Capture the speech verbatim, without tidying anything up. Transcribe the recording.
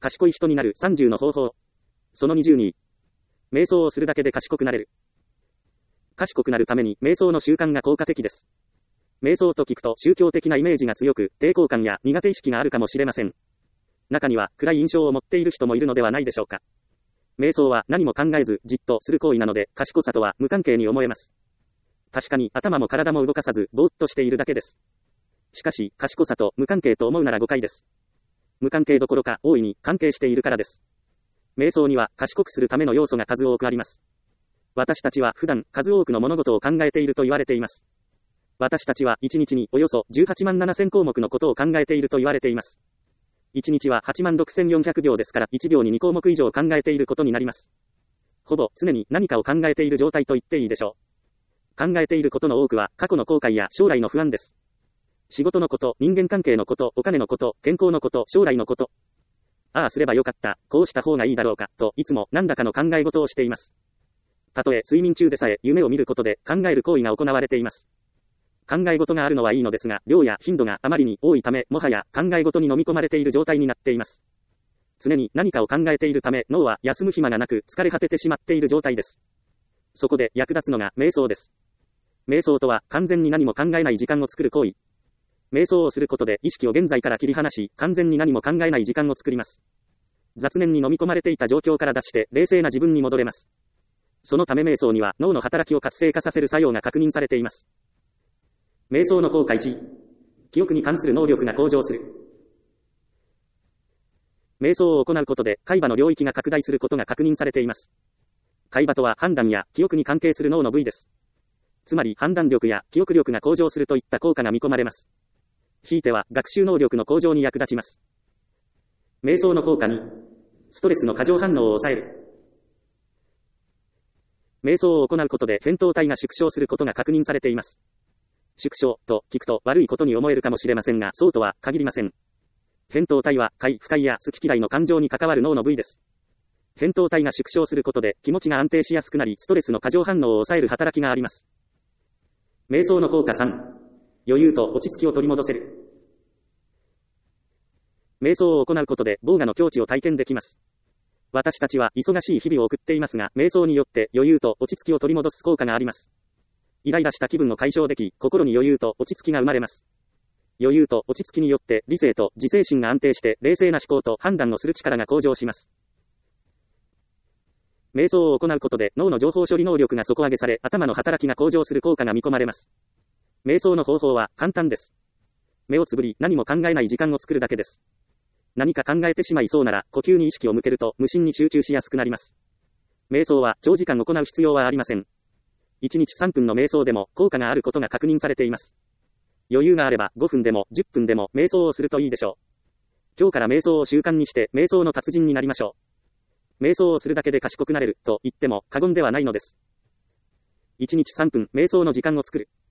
賢い人になるさんじゅうの方法。そのにじゅうに。瞑想をするだけで賢くなれる。賢くなるために瞑想の習慣が効果的です。瞑想と聞くと宗教的なイメージが強く、抵抗感や苦手意識があるかもしれません。中には暗い印象を持っている人もいるのではないでしょうか。瞑想は何も考えずじっとする行為なので、賢さとは無関係に思えます。確かに頭も体も動かさず、ぼーっとしているだけです。しかし、賢さと無関係と思うなら誤解です。無関係どころか大いに関係しているからです。瞑想には賢くするための要素が数多くあります。私たちは普段数多くの物事を考えていると言われています。私たちはいちにちにおよそじゅうはちまんななせん項目のことを考えていると言われています。いちにちははちまんろくせんよんひゃくびょうですから、いちびょうにに項目以上考えていることになります。ほぼ常に何かを考えている状態と言っていいでしょう。考えていることの多くは過去の後悔や将来の不安です。仕事のこと、人間関係のこと、お金のこと、健康のこと、将来のこと。ああすればよかった、こうした方がいいだろうか、といつも何らかの考え事をしています。たとえ睡眠中でさえ夢を見ることで考える行為が行われています。考え事があるのはいいのですが、量や頻度があまりに多いため、もはや考え事に飲み込まれている状態になっています。常に何かを考えているため、脳は休む暇がなく疲れ果ててしまっている状態です。そこで役立つのが瞑想です。瞑想とは完全に何も考えない時間を作る行為。瞑想をすることで意識を現在から切り離し、完全に何も考えない時間を作ります。雑念に飲み込まれていた状況から脱して冷静な自分に戻れます。そのため瞑想には脳の働きを活性化させる作用が確認されています。瞑想の効果いち、記憶に関する能力が向上する。瞑想を行うことで海馬の領域が拡大することが確認されています。海馬とは判断や記憶に関係する脳の部位です。つまり判断力や記憶力が向上するといった効果が見込まれます。ひいては学習能力の向上に役立ちます。瞑想の効果に、ストレスの過剰反応を抑える。瞑想を行うことで扁桃体が縮小することが確認されています。縮小と聞くと悪いことに思えるかもしれませんが、そうとは限りません。扁桃体は快不快や好き嫌いの感情に関わる脳の部位です。扁桃体が縮小することで気持ちが安定しやすくなり、ストレスの過剰反応を抑える働きがあります。瞑想の効果さん、余裕と落ち着きを取り戻せる。瞑想を行うことで防我の境地を体験できます。私たちは忙しい日々を送っていますが、瞑想によって余裕と落ち着きを取り戻す効果があります。イライラした気分を解消でき、心に余裕と落ち着きが生まれます。余裕と落ち着きによって理性と自制心が安定して冷静な思考と判断をする力が向上します。瞑想を行うことで脳の情報処理能力が底上げされ、頭の働きが向上する効果が見込まれます。瞑想の方法は簡単です。目をつぶり何も考えない時間を作るだけです。何か考えてしまいそうなら呼吸に意識を向けると無心に集中しやすくなります。瞑想は長時間行う必要はありません。いちにちさんぷんの瞑想でも効果があることが確認されています。余裕があればごふんでもじゅっぷんでも瞑想をするといいでしょう。今日から瞑想を習慣にして瞑想の達人になりましょう。瞑想をするだけで賢くなれると言っても過言ではないのです。いちにちさんぷん瞑想の時間を作る。